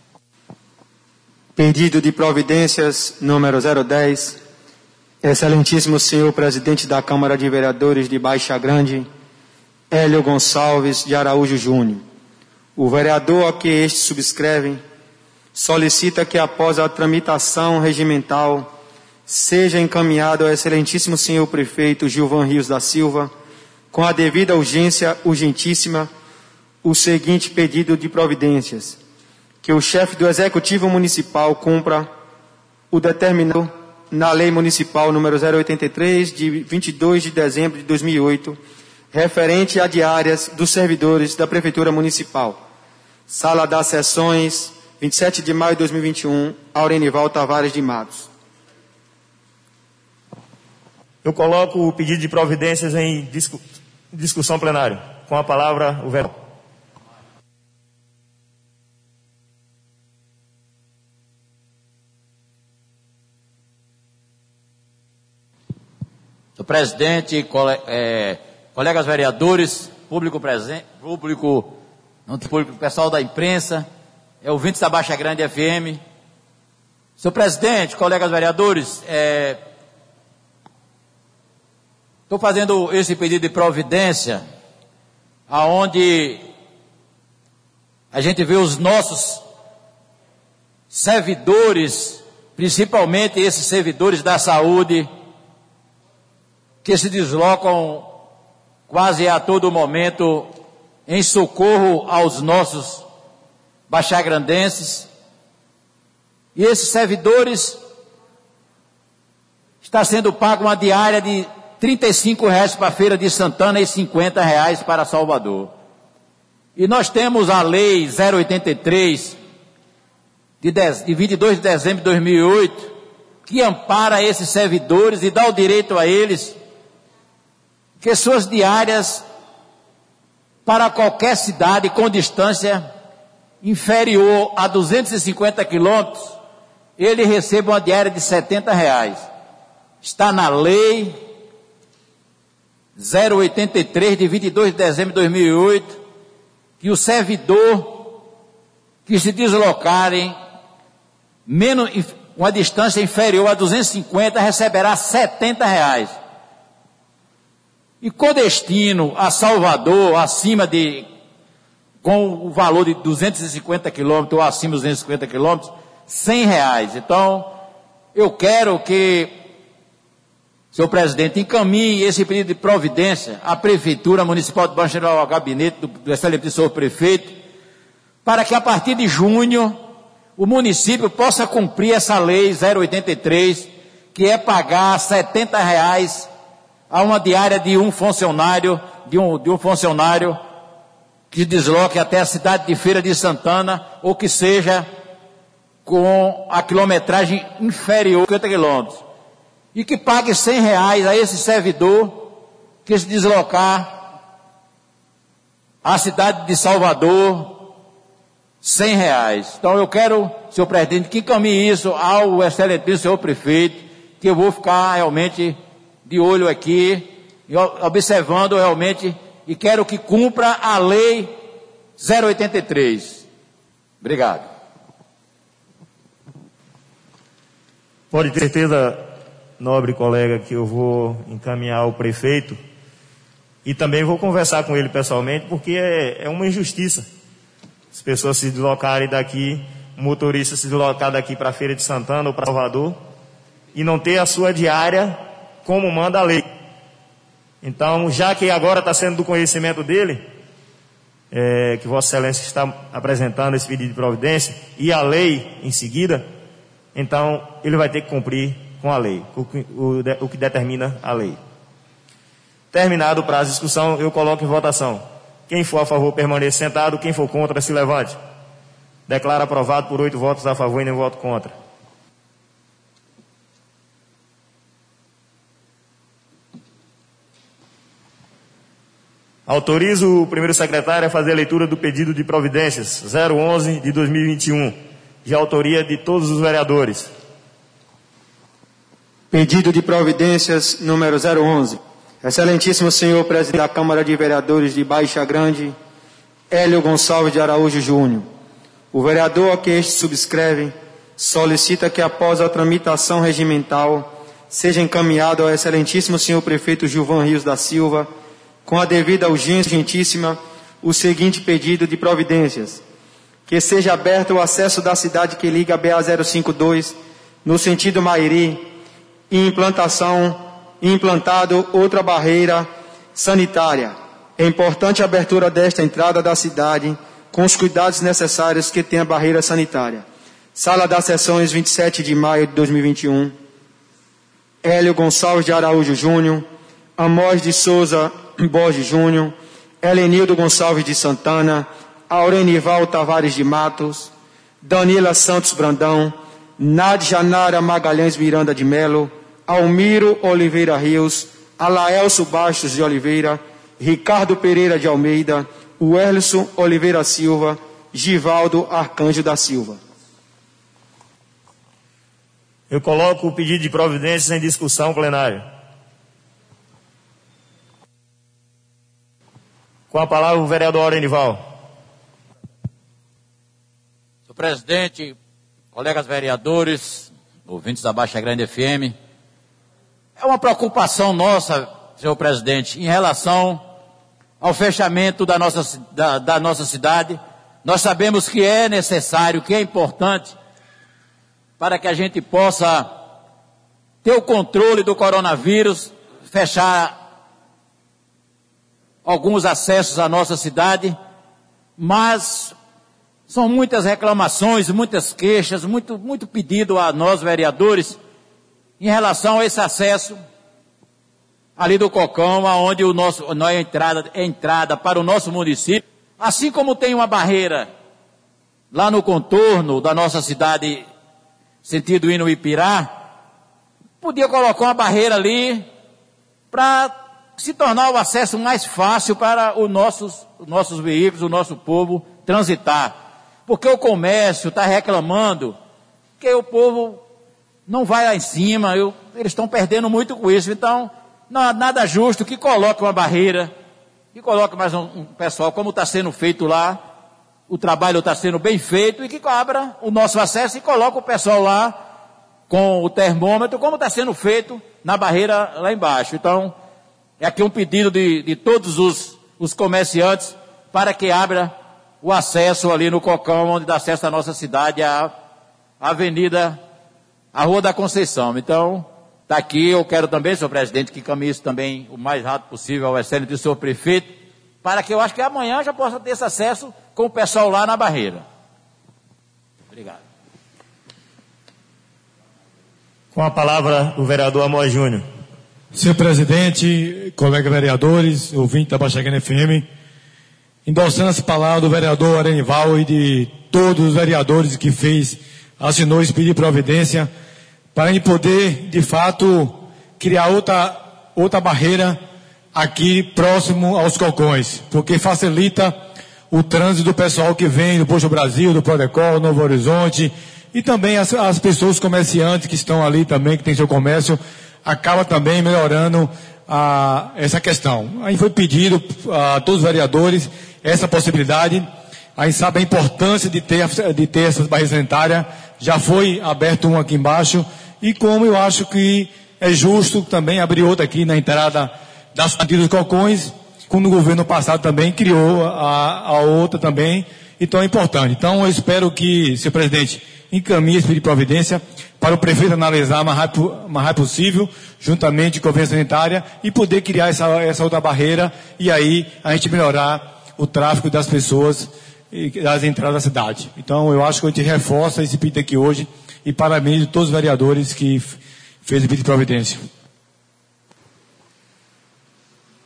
Pedido de providências número zero dez. Excelentíssimo senhor presidente da Câmara de Vereadores de Baixa Grande, Hélio Gonçalves de Araújo Júnior. O vereador a que este subscreve solicita que após a tramitação regimental seja encaminhado ao excelentíssimo senhor prefeito Gilvan Rios da Silva, com a devida urgência urgentíssima, o seguinte pedido de providências: que o chefe do Executivo Municipal cumpra o determinado na Lei Municipal número zero oitenta e três, de vinte e dois de dezembro de dois mil e oito, referente a diárias dos servidores da Prefeitura Municipal. Sala das Sessões, vinte e sete de maio de dois mil e vinte e um, Aurenival Tavares de Matos. Eu coloco o pedido de providências em discu- discussão plenária. Com a palavra, o vereador. Senhor presidente, cole, é, colegas vereadores, público presente, público, não público, pessoal da imprensa, é, ouvintes da Baixa Grande F M. Senhor presidente, colegas vereadores, é, estou fazendo esse pedido de providência, aonde a gente vê os nossos servidores, principalmente esses servidores da saúde, que se deslocam quase a todo momento em socorro aos nossos baixagrandenses. E esses servidores está sendo pago uma diária de trinta e cinco reais para a Feira de Santana e cinquenta reais para Salvador. E nós temos a Lei zero oitenta e três, de, dez, de vinte e dois de dezembro de dois mil e oito, que ampara esses servidores e dá o direito a eles que suas diárias para qualquer cidade com distância inferior a duzentos e cinquenta quilômetros, ele receba uma diária de setenta reais. Está na Lei zero oitenta e três, de vinte e dois de dezembro de dois mil e oito, que o servidor que se deslocarem menos, uma distância inferior a duzentos e cinquenta receberá setenta reais. E com destino a Salvador, acima de, com o valor de duzentos e cinquenta quilômetros ou acima de duzentos e cinquenta quilômetros, cem reais. Então, eu quero que, senhor presidente, encaminhe esse pedido de providência à Prefeitura Municipal de Baixa Grande, ao gabinete do, do excelente senhor prefeito, para que a partir de junho o município possa cumprir essa lei zero oitenta e três, que é pagar setenta reais a uma diária de um funcionário, de um, de um funcionário que desloque até a cidade de Feira de Santana, ou que seja com a quilometragem inferior a cinquenta quilômetros. E que pague cem reais a esse servidor que se deslocar à cidade de Salvador, cem reais. Então eu quero, senhor presidente, que encaminhe isso ao excelentíssimo senhor prefeito, que eu vou ficar realmente de olho aqui, observando realmente, e quero que cumpra a lei zero oitenta e três. Obrigado. Pode ter certeza, nobre colega, que eu vou encaminhar ao prefeito e também vou conversar com ele pessoalmente, porque é, é uma injustiça as pessoas se deslocarem daqui, o motorista se deslocar daqui para a Feira de Santana ou para Salvador e não ter a sua diária como manda a lei. Então, já que agora está sendo do conhecimento dele, é, que Vossa Excelência está apresentando esse pedido de providência e a lei em seguida, então ele vai ter que cumprir com a lei, o que, o, o que determina a lei. Terminado o prazo de discussão, eu coloco em votação. Quem for a favor, permaneça sentado. Quem for contra, se levante. Declaro aprovado por oito votos a favor e nenhum voto contra. Autorizo o primeiro secretário a fazer a leitura do pedido de providências zero onze de dois mil e vinte e um, de autoria de todos os vereadores. Pedido de providências número zero onze. Excelentíssimo senhor presidente da Câmara de Vereadores de Baixa Grande, Hélio Gonçalves de Araújo Júnior. O vereador a que este subscreve solicita que após a tramitação regimental seja encaminhado ao excelentíssimo senhor prefeito Gilvan Rios da Silva, com a devida urgência urgentíssima, o seguinte pedido de providências: que seja aberto o acesso da cidade que liga a B A zero cinco dois no sentido Mairi e implantação e implantado outra barreira sanitária. É importante a abertura desta entrada da cidade com os cuidados necessários que tem a barreira sanitária. Sala das Sessões, vinte e sete de maio de dois mil e vinte e um. Hélio Gonçalves de Araújo Júnior, Amós de Souza Borges Júnior, Helenildo Gonçalves de Santana, Aurenival Tavares de Matos, Danila Santos Brandão, Nadjanara Magalhães Miranda de Melo, Almiro Oliveira Rios, Alaelso Bastos de Oliveira, Ricardo Pereira de Almeida, Werlison Oliveira Silva, Givaldo Arcanjo da Silva. Eu coloco o pedido de providências em discussão plenária. Com a palavra o vereador Aurenival. Senhor presidente, colegas vereadores, ouvintes da Baixa Grande F M, é uma preocupação nossa, senhor presidente, em relação ao fechamento da nossa, da, da nossa cidade. Nós sabemos que é necessário, que é importante, para que a gente possa ter o controle do coronavírus, fechar alguns acessos à nossa cidade, mas são muitas reclamações, muitas queixas, muito, muito pedido a nós vereadores em relação a esse acesso ali do Cocão, onde o nosso, a entrada, a entrada para o nosso município, assim como tem uma barreira lá no contorno da nossa cidade, sentido indo Ipirá, podia colocar uma barreira ali para se tornar o acesso mais fácil para os nossos, os nossos veículos, o nosso povo transitar. Porque o comércio está reclamando que o povo não vai lá em cima, eu, eles estão perdendo muito com isso. Então, não há nada justo que coloque uma barreira, que coloque mais um, um pessoal, como está sendo feito lá, o trabalho está sendo bem feito, e que abra o nosso acesso e coloque o pessoal lá com o termômetro, como está sendo feito na barreira lá embaixo. Então, é aqui um pedido de, de todos os, os comerciantes para que abra o acesso ali no Cocão, onde dá acesso à nossa cidade, à avenida, a Rua da Conceição. Então, está aqui, eu quero também, senhor presidente, que caminhe isso também o mais rápido possível ao excelente senhor prefeito, para que eu acho que amanhã já possa ter esse acesso com o pessoal lá na barreira. Obrigado. Com a palavra o vereador Amós Júnior. Senhor presidente, colegas vereadores, ouvintes da Baixa Grande F M, endossando essa palavra do vereador Aurenival e de todos os vereadores que fez, assinou esse pedido de providência, para a gente poder, de fato, criar outra, outra barreira aqui próximo aos Cocões, porque facilita o trânsito do pessoal que vem do Posto Brasil, do Prodecol, Novo Horizonte, e também as, as pessoas comerciantes que estão ali também, que tem seu comércio, acaba também melhorando a, essa questão. Aí foi pedido a todos os vereadores essa possibilidade. A gente sabe a importância de ter, de ter essas barreiras sanitárias. Já foi aberto um aqui embaixo. E como eu acho que é justo também abrir outra aqui na entrada das cidade dos Cocões, quando o governo passado também criou a, a outra também. Então é importante. Então eu espero que, senhor presidente, encaminhe esse pedido de providência para o prefeito analisar o mais rápido, mais rápido possível, juntamente com a governo sanitária, e poder criar essa, essa outra barreira, e aí a gente melhorar o tráfego das pessoas e das entradas da cidade. Então eu acho que a gente reforça esse pedido aqui hoje, e parabenizo todos os vereadores que fez o pedido de providência.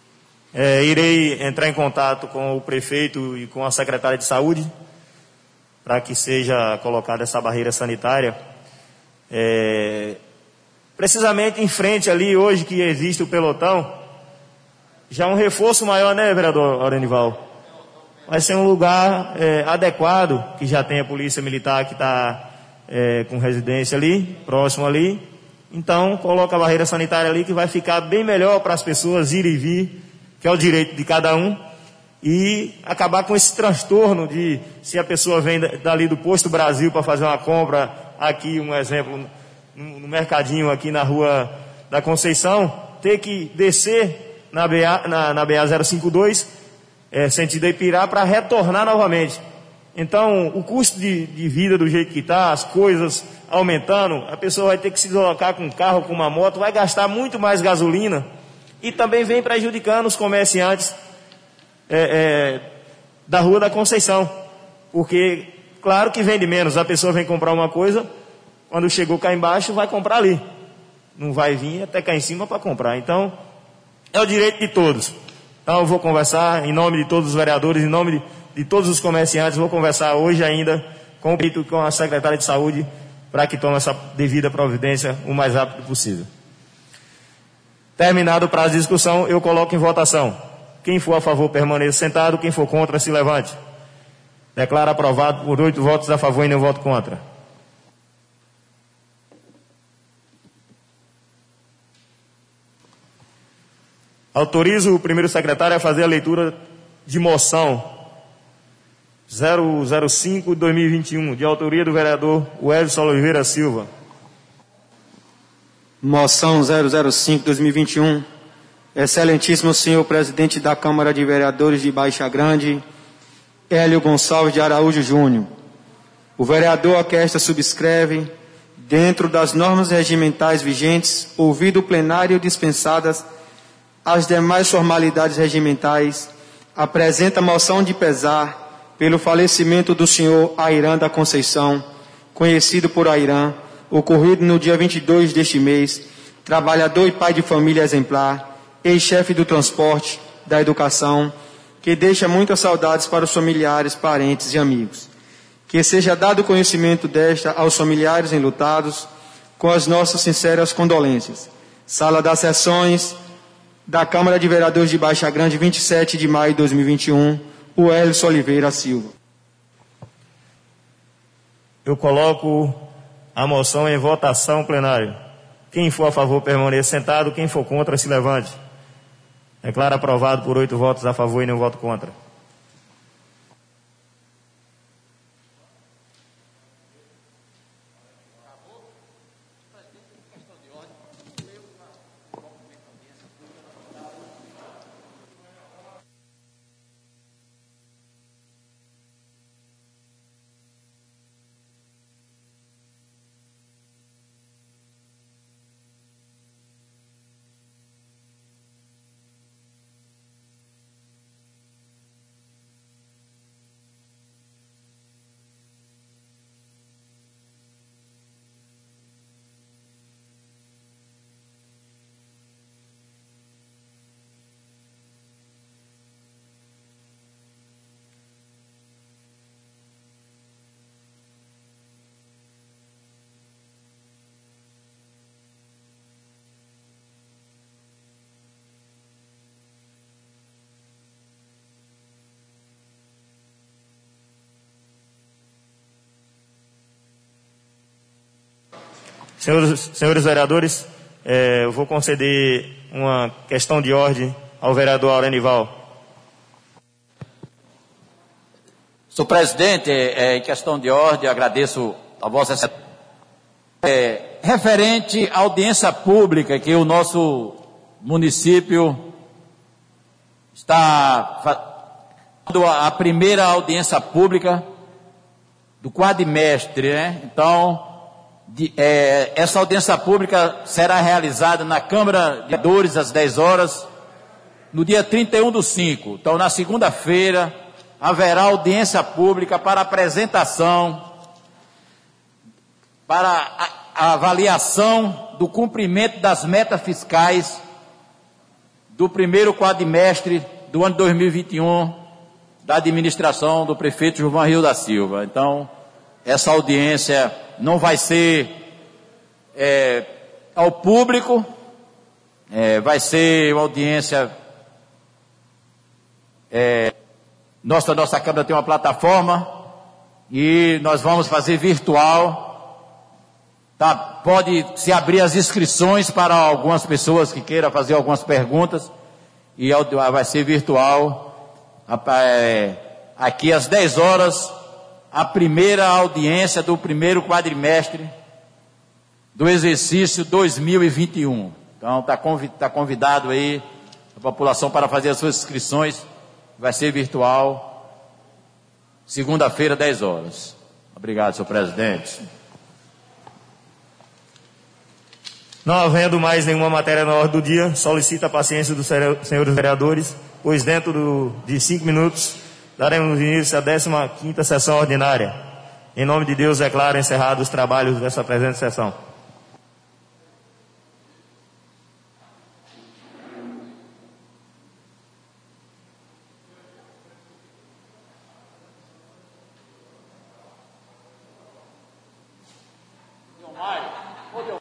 É, irei entrar em contato com o prefeito e com a secretária de saúde para que seja colocada essa barreira sanitária. É, precisamente em frente ali, hoje que existe o pelotão, já um reforço maior, né, vereador Aurenival? Vai ser um lugar é, adequado, que já tem a polícia militar que está é, com residência ali, próximo ali. Então, coloca a barreira sanitária ali, que vai ficar bem melhor para as pessoas irem e vir, que é o direito de cada um, e acabar com esse transtorno de, se a pessoa vem dali do Posto Brasil para fazer uma compra, aqui um exemplo, no, no mercadinho aqui na Rua da Conceição, ter que descer na B A, na, na B A zero cinquenta e dois, É, sentido Ipirá, para retornar novamente. Então, o custo de, de vida do jeito que está, as coisas aumentando, a pessoa vai ter que se deslocar com um carro, com uma moto, vai gastar muito mais gasolina e também vem prejudicando os comerciantes é, é, da Rua da Conceição, porque, claro que vende menos, a pessoa vem comprar uma coisa, quando chegou cá embaixo, vai comprar ali, não vai vir até cá em cima para comprar. Então, é o direito de todos. Então eu vou conversar em nome de todos os vereadores, em nome de, de todos os comerciantes, vou conversar hoje ainda com, o, com a secretária de saúde para que tome essa devida providência o mais rápido possível. Terminado o prazo de discussão, eu coloco em votação. Quem for a favor permaneça sentado, quem for contra se levante. Declaro aprovado por oito votos a favor e nenhum voto contra. Autorizo o primeiro secretário a fazer a leitura de moção zero zero cinco barra dois mil e vinte e um, de autoria do vereador Wellington Oliveira Silva. Moção zero zero cinco barra dois mil e vinte e um. Excelentíssimo senhor presidente da Câmara de Vereadores de Baixa Grande, Hélio Gonçalves de Araújo Júnior. O vereador a que esta subscreve, dentro das normas regimentais vigentes, ouvido o plenário dispensadas as demais formalidades regimentais, apresenta moção de pesar pelo falecimento do senhor Airã da Conceição, conhecido por Airã, ocorrido no dia vinte e dois deste mês, trabalhador e pai de família exemplar, ex-chefe do transporte, da educação, que deixa muitas saudades para os familiares, parentes e amigos. Que seja dado conhecimento desta aos familiares enlutados, com as nossas sinceras condolências. Sala das Sessões da Câmara de Vereadores de Baixa Grande, vinte e sete de maio de dois mil e vinte e um, o Wellington Oliveira Silva. Eu coloco a moção em votação plenário. Quem for a favor permaneça sentado, quem for contra se levante. Declaro aprovado por oito votos a favor e nenhum voto contra. Senhores, senhores vereadores, é, eu vou conceder uma questão de ordem ao vereador Aurenival. Senhor presidente, é, em questão de ordem, agradeço a vossa é, referente à audiência pública que o nosso município está fazendo a primeira audiência pública do quadrimestre, né? Então, De, é, essa audiência pública será realizada na Câmara de Vereadores às dez horas, no dia trinta e um do cinco. Então, na segunda-feira, haverá audiência pública para apresentação, para a, a avaliação do cumprimento das metas fiscais do primeiro quadrimestre do ano dois mil e vinte e um da administração do prefeito Gilvan Rio da Silva. Então, essa audiência não vai ser é, ao público, é, vai ser uma audiência... É, nossa, nossa Câmara tem uma plataforma e nós vamos fazer virtual. Tá? Pode se abrir as inscrições para algumas pessoas que queiram fazer algumas perguntas e vai ser virtual. Aqui às dez horas, a primeira audiência do primeiro quadrimestre do exercício dois mil e vinte e um. Então está convidado aí a população para fazer as suas inscrições. Vai ser virtual, segunda-feira, dez horas. Obrigado, senhor presidente. Não havendo mais nenhuma matéria na ordem do dia, solicito a paciência dos senhores vereadores, pois dentro do, de cinco minutos daremos início à décima quinta sessão ordinária. Em nome de Deus, declaro encerrados os trabalhos dessa presente sessão.